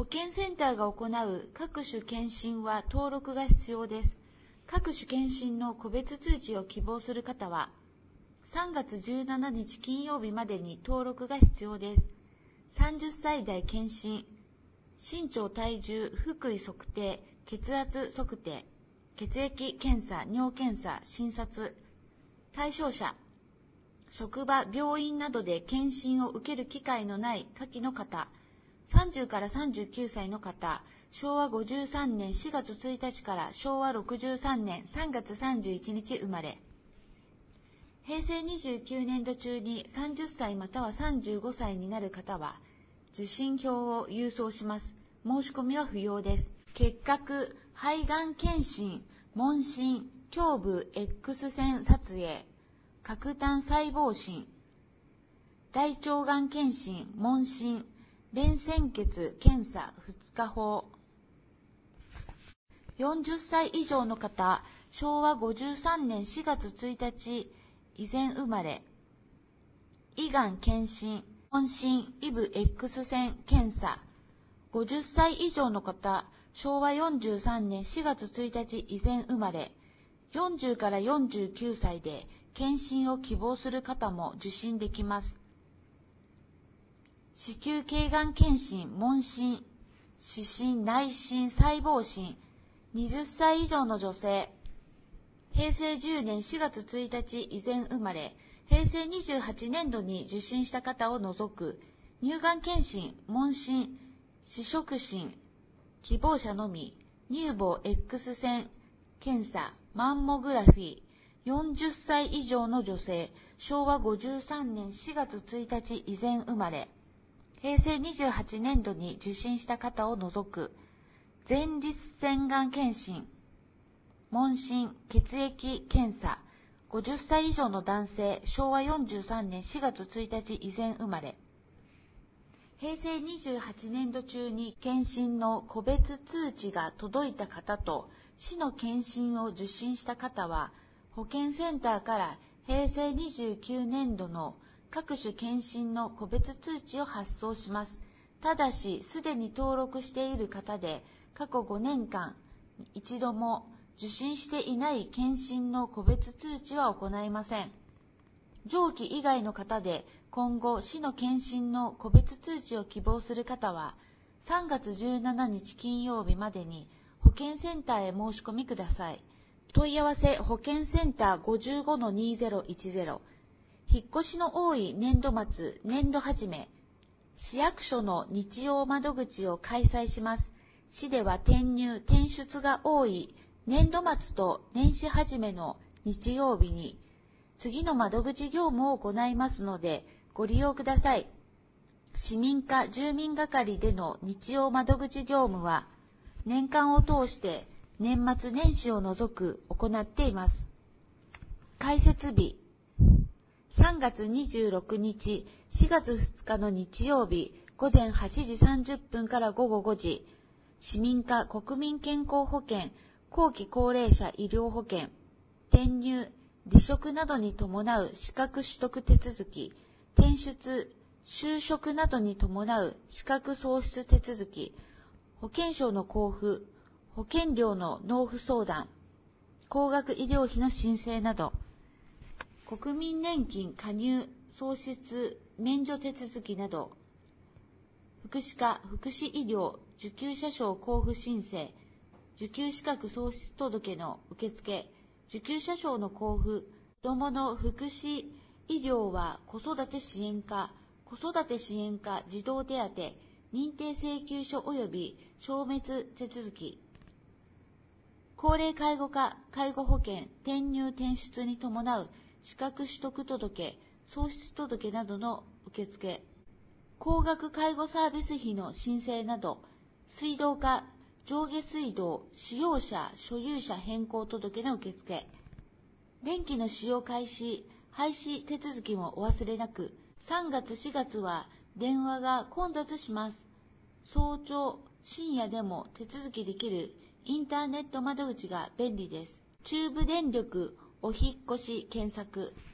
保健センターが行う各種検診は登録が必要です。各種検診の個別通知を希望する方は、3月17日金曜日までに登録が必要です。30歳代検診、身長体重、腹囲測定、血圧測定、血液検査、尿検査、診察。対象者、職場、病院などで検診を受ける機会のない下記の方、30から39歳の方、昭和53年4月1日から昭和63年3月31日生まれ。平成29年度中に30歳または35歳になる方は、受診票を郵送します。申し込みは不要です。結核、肺がん検診、問診、胸部 X 線撮影、角炭細胞診、大腸がん検診、問診、便潜血検査2日法。40歳以上の方、昭和53年4月1日以前生まれ。胃がん検診、問診、イブ X 線検査。50歳以上の方、昭和43年4月1日以前生まれ。40から49歳で検診を希望する方も受診できます。子宮頸がん検診、問診、視診、内診、細胞診。20歳以上の女性。平成10年4月1日以前生まれ、平成28年度に受診した方を除く、乳がん検診、問診、視触診、希望者のみ、乳房 X 線検査、マンモグラフィー、40歳以上の女性、昭和53年4月1日以前生まれ、平成28年度に受診した方を除く、前立腺がん検診、問診、血液検査、50歳以上の男性、昭和43年4月1日以前生まれ、平成28年度中に検診の個別通知が届いた方と、市の検診を受診した方は、保健センターから平成29年度の各種検診の個別通知を発送します。ただし、すでに登録している方で、過去5年間、一度も受診していない検診の個別通知は行いません。上記以外の方で、今後、市の検診の個別通知を希望する方は、3月17日金曜日までに保健センターへ申し込みください。問い合わせ保健センター 55-2010。引っ越しの多い年度末、年度始め、市役所の日曜窓口を開催します。市では転入・転出が多い年度末と年始始めの日曜日に、次の窓口業務を行いますので、ご利用ください。市民課住民係での日曜窓口業務は、年間を通して年末年始を除く行っています。開設日、3月26日、4月2日の日曜日、午前8時30分から午後5時、市民課国民健康保険、後期高齢者医療保険、転入、離職などに伴う資格取得手続き、転出、就職などに伴う資格喪失手続き、保険証の交付、保険料の納付相談、高額医療費の申請など、国民年金加入喪失免除手続きなど、福祉課福祉医療受給者証交付申請、受給資格喪失届の受付、受給者証の交付、子どもの福祉医療は子育て支援課、子育て支援課児童手当、認定請求書及び消滅手続き、高齢介護課介護保険転入転出に伴う資格取得届、喪失届などの受付、高額介護サービス費の申請など、水道課上下水道使用者所有者変更届の受付、電気の使用開始、廃止手続きもお忘れなく、3月4月は電話が混雑します。早朝、深夜でも手続きできるインターネット窓口が便利です。中部電力お引っ越し検索。